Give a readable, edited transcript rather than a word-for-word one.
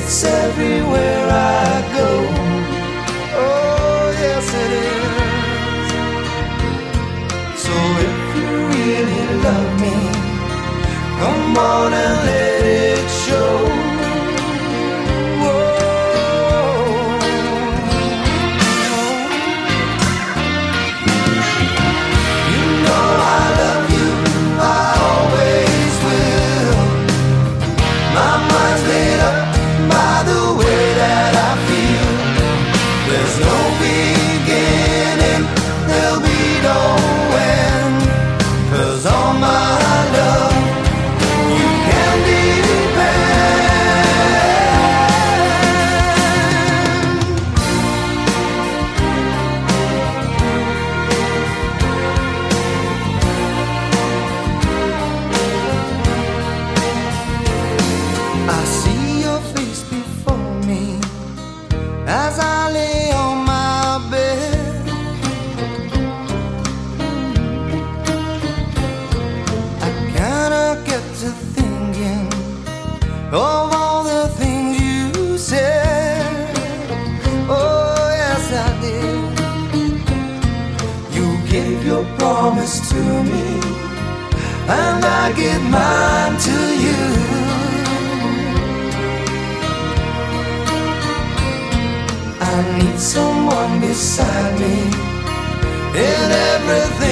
It's everywhere I go. Oh, yes, it is. So if you really love me, come on and let it show. As I lay on my bed, I kinda get to thinking of all the things you said. Oh, yes, I did. You gave your promise to me, and I give mine to you. I need someone beside me in everything